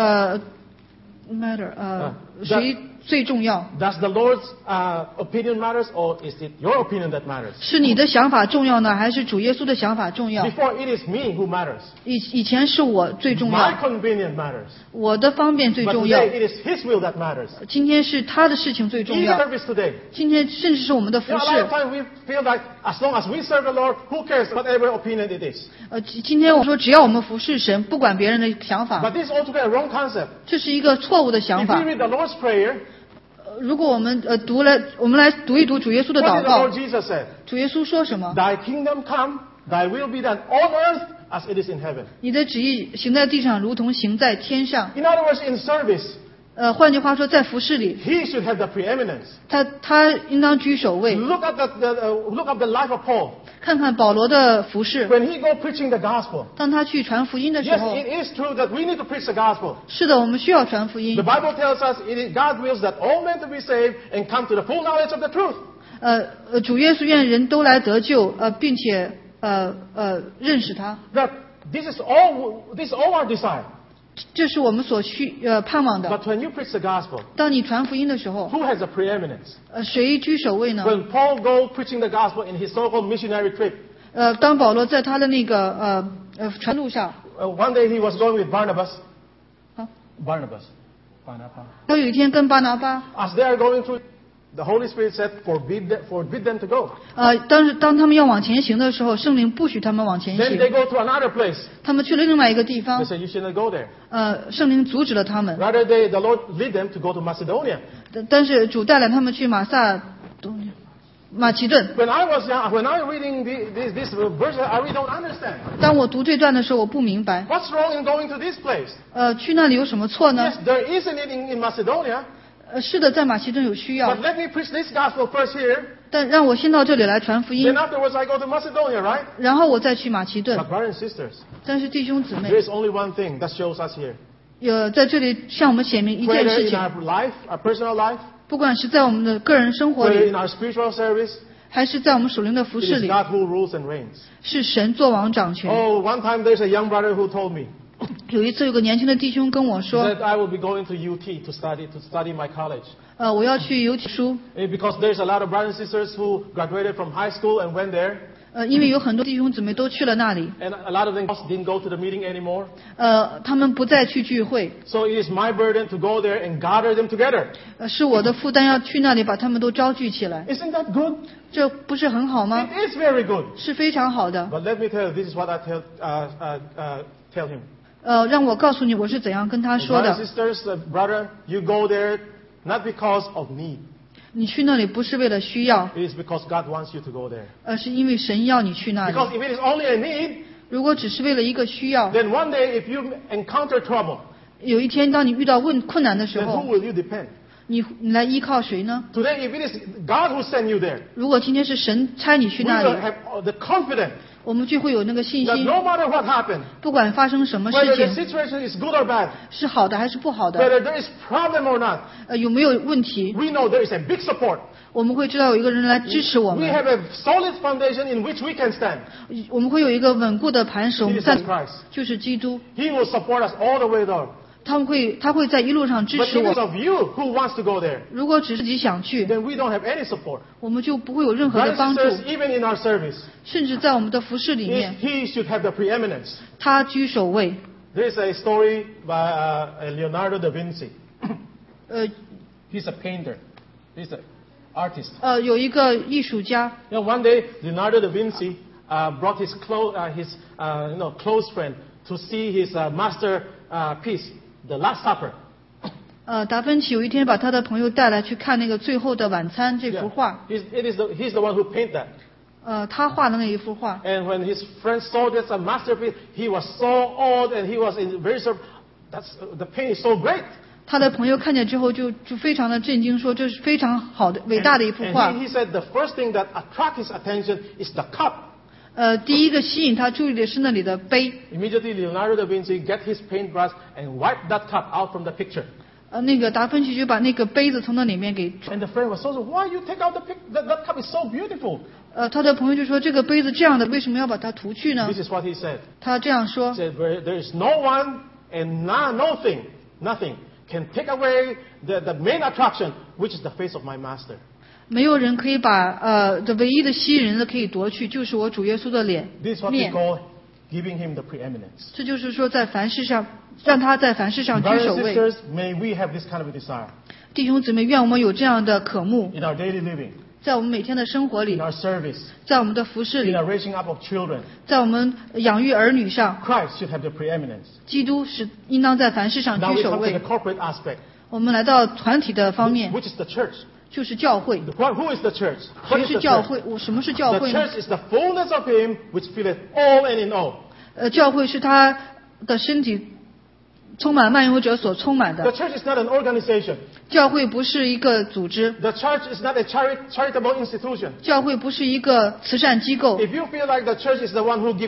谁最重要？ Does the Lord's opinion matters, or is it your opinion that matters? 是你的想法重要呢，还是主耶稣的想法重要？ Before, it is me who matters. 以前是我最重 My 要， convenience matters. 我的方便最 But 重要。 today, it is His will that matters. 今天是他的事情最重 In 要。 service today, 今天甚至是我们的 you 服 know, a lot 饰 of。times we feel like as long as we serve the Lord, who cares whatever opinion it is? 今天我说，只要我们服侍神，不管别人的想法， But this is altogether a wrong concept. 这是一个错误的想 If 法 we。read the Lord's Prayer, 如果我们我们来读一读主耶稣的 what 祷 did the 告 Lord，Jesus say? 主耶稣说什么？ Thy kingdom come, thy will be done on earth as it is in heaven. 你的旨意行在地上，如同行在天上。 In other words, in service, 换句话说，在服侍里， he should have the preeminence. 他应当居首位。 Look at look at the life of Paul. 看看保罗的服侍， When he go preaching the gospel, 当他去传福音的时 yes, 候， it is true that we need to preach the gospel. 是的，我们需要传福音 The。Bible tells us it is God wills that all men to be saved and come to the full knowledge of the truth. 主耶稣愿人都来得救，并且认识他， That this is all our desire. 这是我们所盼望的。 But when you preach the gospel, 当你传福音的时候， who has the preeminence? 谁居首位呢？ When Paul go preaching the gospel in his so-called missionary trip, 当保罗在他的那个传路上， one day he was going with Barnabas. 好， Barnabas. 他有一天跟巴拿巴， As they are going through, the Holy Spirit said, forbid them to go. 当他们要往前行的时候，圣灵不许他们往前 Then they 行， go to another place. 他们去了另外一个地 They 方， said, you shouldn't go there. 圣灵阻止了他们， Rather, the Lord lead them to go to Macedonia. 但是主带领他们去马其顿。 When I was young, when I was reading this verse, I really don't understand. 当我读这段的时候，我不明白， What's wrong in going to this place? 去那里有什么错呢 Yes,？there is a need in Macedonia. 是的，在马其顿有需要 But，let me preach this gospel first here. 但让我先到这里来传福 Then 音， afterwards I go to Macedonia, right? 然后我再去马其顿 But。brothers and sisters, 但是弟兄姊 there 妹， is only one thing that shows us here. 在这里向我们显明一件 Whether 事 in 情， our life, our personal life, 不管是在我们的个人生活 whether 里， in our spiritual service, 还是在我们属灵的服 it 饰 is 里， God who rules and reigns. 是神作王掌权。 Oh, one time there's a young brother who told me, 有一次有个年轻的弟兄跟我 he 说， said I will be going to UT to study my college. 我要去邮体书， Because there's a lot of brothers and sisters who graduated from high school and went there, 因为有很多弟兄姊妹都去了那里， and a lot of them didn't go to the meeting anymore. 他们不再去聚会， So it is my burden to go there and gather them together. 是我的负担要去那里把他们都招聚起来， Isn't that good? 这不是很好吗？ It is very good. 是非常好的。 But let me tell you, this is what I tell him. 让我告诉你我是怎样跟他说 Brothers 的。 and sisters, brother, you go there not because of need. 你去那里不是为了需要， It is because God wants you to go there. 是因为神要你去那里。 Because if it is only a need, 如果只是为了一个需要， then one day if you encounter trouble, 有一天当你遇到困难的时 then who 候， will you depend? 你来依靠谁呢？ Today, if it is God who sent you there, 如果今天是神差你去 we 那 will 里， have the confidence 我们就会有那个信 that 心， no matter what happens, 不管发生什么 whether 事 the 情， situation is good or bad, 是好的还是不好的， whether there is problem or not, 有没有问题， we know there is a big support. 我们会知道有一个人来支持我 We 们， have a solid foundation in which we can stand. 我们会有一个稳固的磐石，我们 Jesus 在 Christ. 就是基督， He will support us all the way down. 他会在一路上支 But 持 if it's 我。 of you who wants to go there, 如果只是自己想去， then we don't have any support. 我们就不会有任何的 Brothers 帮 and 助， sisters, even in our service, 甚至在我们的服饰里面， he should have the preeminence. 他居首位。 There is a story by Leonardo da Vinci. He's a painter. He's an artist. 有一个艺术家， One day, Leonardo da Vinci brought his close friend to see his masterpiece, The Last Supper. 达芬奇有一天把他的朋友带来去看那个《最后的晚餐》这幅画， He's the one who painted that. 他画的那一幅画。 And when his friend saw this masterpiece, he was so awed and he was very the paint is so great. 他的朋友看见之后就非常的震惊，说这是非常好的伟大的一幅 And 画。 he said the first thing that attracted his attention is the cup. 第一个吸引他注意的是那里的杯。 Immediately, Leonardo da Vinci get his paintbrush and wipe that cup out from the picture. 那个达芬奇就把那个杯子从那里面给， And the friend was so, why you take out that cup is so beautiful? 他的朋友就说这个杯子这样的，为什么要把它涂去呢？ This is what he said. 他这样说 He，said, there is no one and nothing can take away the main attraction, which is the face of my master. 没有人可以把这唯一的吸引人的可以夺去，就是我主耶稣的脸 This is what we 面。 call giving him the preeminence. 这就是说，在凡事上让他在凡事上居 Brothers 首 and 位。 sisters, may we have this kind of a desire 弟兄姊妹，愿我们有这样的渴慕， in our daily living, 在我们每天的生活 in 里， our service, 在我们的服饰 in 里， our raising up of children. 在我们养育儿女上， Christ should have the preeminence. 基督是应当在凡事上 Now 居 we 首 come to 位 the。corporate aspect, 我们来到团体的方面， which is the church. 就是教会。 Who is the church? 谁 What is 是 the 教 church? 会？什么是教 The 会呢？ church is the fullness of Him which filleth all and in all. 教会是他的身体充满万有者所充满 The 的。 church is not an organization. 教会不是一个组织， The church is not a charitable institution. 教会不是一个慈善机构。 If you feel like the church is the one who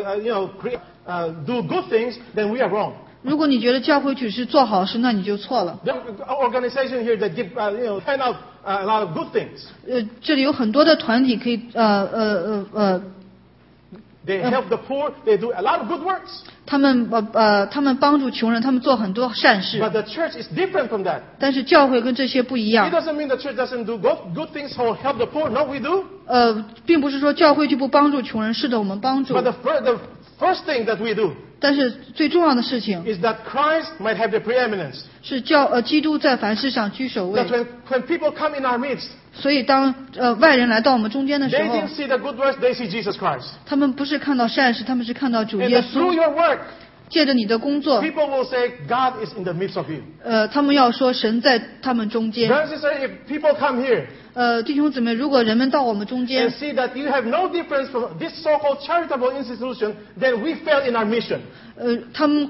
do good things, then we are wrong. 如果你觉得教会只是做好事，那你就错了。 There are organizations here that give, hand out a lot of good things. 这里有很多的团体可以 They help the poor. They do a lot of good works. 他们帮助穷人，他们做很多善事。 But the church is different from that. 但是教会跟这些不一 It 样。 doesn't mean the church doesn't do good things or help the poor. No, we do. 并不是说教会就不帮助穷人，是的，我们帮助 But。the first thing that we do 但是最重要的事情 is that Christ might have the preeminence. 是基督在凡事上居首位 That。when people come in our midst, 所以当外人来到我们中间的时 they 候， didn't see the good works, they see Jesus Christ. 他们不是看到善事，他们是看到主 And 耶 that through 稣。 your work, 借着你的工作， people will say, God is in the midst of you. 他们要说神在他们中间。 Brothers and sisters, if people come here 弟兄姊妹，如果人们到我们中间 and，see that you have no difference from this so-called charitable institution, then we fail in our mission. 他们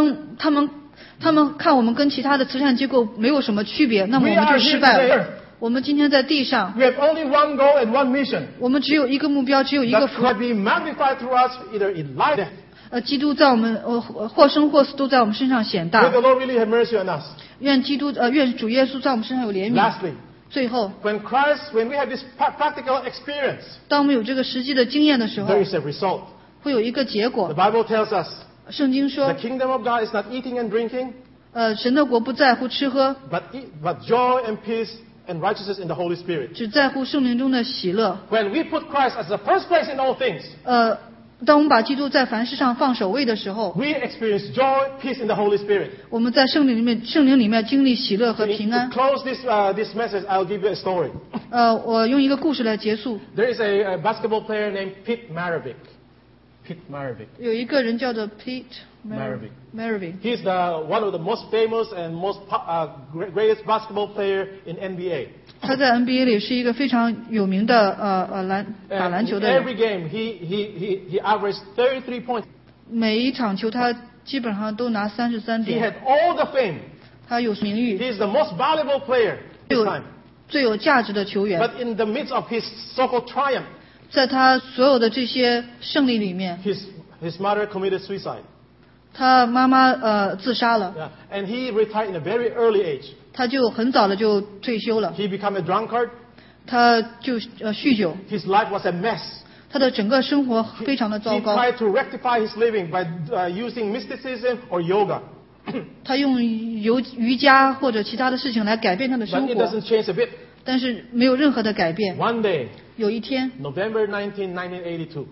看我们跟其他的慈善机构没有什么区别，那么我们就失败 We are here 了 today.。 我们今天在地上， We have only one goal and one mission. 我们只有一个目标，只有一个 That 福。 might be magnified through us either in life or death. 基督在我们或生或死都在我们身上显 May 大。 the Lord really have mercy on us. 愿主耶稣在我们身上有怜悯。 Lastly, 最后， when we have this practical experience, 当我们有这个实际的经验的时候 there，is a result. 会有一个结 The 果。 Bible tells us 圣经 the 说， kingdom of God is not eating and drinking, 神的国不在乎吃喝， but joy and peace and righteousness in the Holy Spirit. 只在乎圣灵中的喜乐。 When we put Christ as the first place in all things, 当我们把基督在凡事上放首位的时候， we experience joy, peace in the Holy Spirit. 我们在圣灵里面经历喜乐和 To 平安。 close this message, I'll give you a story. 我用一个故事来结束。 There is a basketball player named Pete Maravich. Pete Maravich. 有一个人叫做 Pete Maravich. He's one of the most famous and greatest basketball player in NBA. 他在 NBA 里是一个非常有名的打篮 And 球 in 的人。 every game, he averaged 33 points. 每一场球他基本上都拿33 He 点， had all the fame. 他有名 He 誉， is the most valuable player this 有 time. 最有价值的球员。 But in the midst of his so-called triumph, 在他所有的这些胜利里面， his mother committed suicide. 他妈妈自杀了， Yeah. And he retired in a very early age. 他就很早的就退休了， He became a drunkard. 他就酗酒， His life was a mess. 他的整个生活非常的糟 He 糕。 tried to rectify his living by using mysticism or yoga. 他用瑜伽或者其他的事情来改变他的 But 生 it 活， doesn't change a bit. 但是没有任何的改变。 One day, 有一天， November 19, 1982.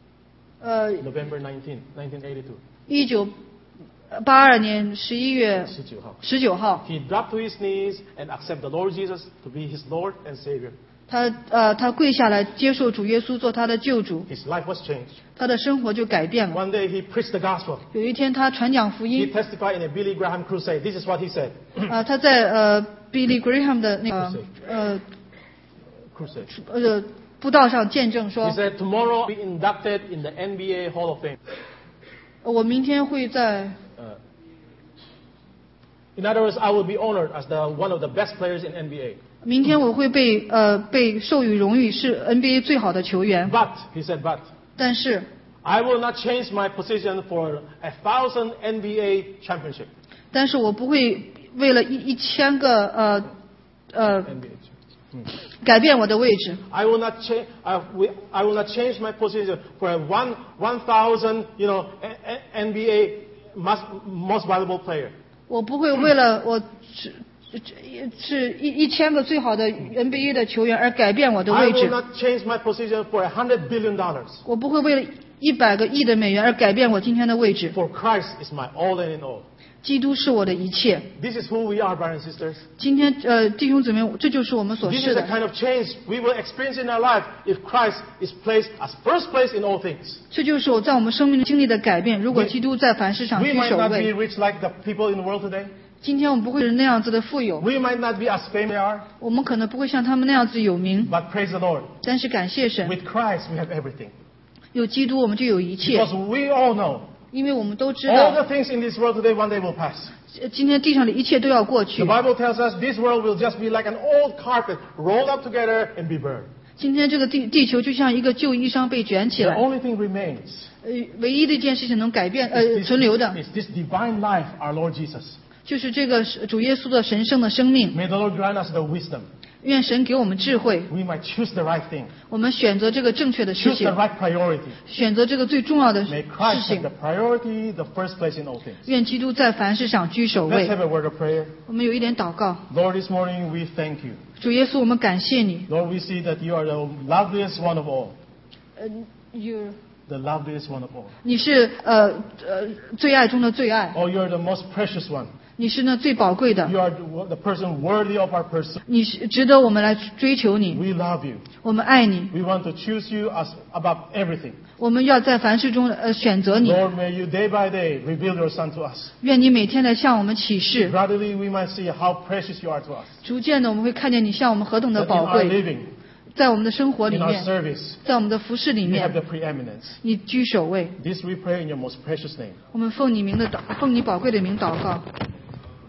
1982 November 19, 1982. 年11月19号， He dropped to his knees and accepted the Lord Jesus to be his Lord and Savior. 他跪下来接受主耶稣做他的救主， His life was changed. 他的生活就改变了。 One day he preached the gospel. 有一天他传讲福 He 音， testified in a Billy Graham crusade. This is what he said. 他在Billy Graham 的那个 Crusade. 布道上见证 He 说， said, tomorrow I'll be inducted in the NBA Hall of Fame. 我明天会在 In other words, I will be honored as one of the best players in NBA. 明天我会被授予荣誉，是 NBA 最好的球员。 But, he said, but, 但是 I will not change my position for 1,000 NBA championship. 但是我不会为了1000个 NBA. 改变我的位置。 I will not change. I will not change my position for 1,000, NBA most valuable player. 我不会为了我是1000个最好的 NBA 的球员而改变我的 I 位 will 置。 not change my position for $100 billion. 我不会为了100个亿的美元而改变我今天的位置。 For Christ is my all and in all. 基督是我的一切。 This is who we are, brothers and sisters. 今天弟兄姊妹，这就是我们所 This 是 is the 的。 kind of change we will experience in our life if Christ is placed as first place in all things. 这就是我在我们生命中经历的改变。如果基督在凡事上 We 居 might 首 not be 位， rich like the people in the world today. 今天我们不会是那样子的富有， We might not be as famous they are. 我们可能不会像他们那样子有名， But praise the Lord. 但是感谢神， With Christ we have everything. 有基督我们就有一切， Because we all know 因为我们都知 all 道 the things in this world today one day will pass. 今天地上的一切都要过去 The。Bible tells us this world will just be like an old carpet rolled up together and be burned. 今天这个地球就像一个旧衣裳被卷起 The 来， only thing remains 唯一的一件事情能改变 is 存留的， this divine life, our Lord Jesus. 就是这个主耶稣的神圣的生命。 May the Lord grant us the wisdom. 愿神给我们智慧， We might choose the right thing. 我们选择这个正确的事 Choose the 情， right priority. 选择这个最重要的 May 事 Christ have 情 the。priority, the first place in all things. 愿基督在凡事上居首 Let's 位。 have a word of prayer. 我们有一点祷告， Lord, this morning we thank you. 主耶稣，我们感谢你。 Lord, we see that you are the loveliest one of all. The loveliest one of all. 你是最爱中的最爱， Oh, you are the most precious one. 你是那最宝贵的， You are the person worthy of our person. 你是值得我们来追求你， We love you. 我们爱你， We want to choose you as above everything. 我们要在凡事中选择你。 Lord, may you day by day reveal your Son to us. 愿你每天来向我们启示， Gradually, we might see how precious you are to us. 逐渐的我们会看见你向我们何等的 That in 宝 our 贵， living, 在我们的生活里 in our 面， service, 在我们的服饰里 you have 面， the preeminence. 你居首位。 This we pray in your most precious name. 我们奉你宝贵的名祷告。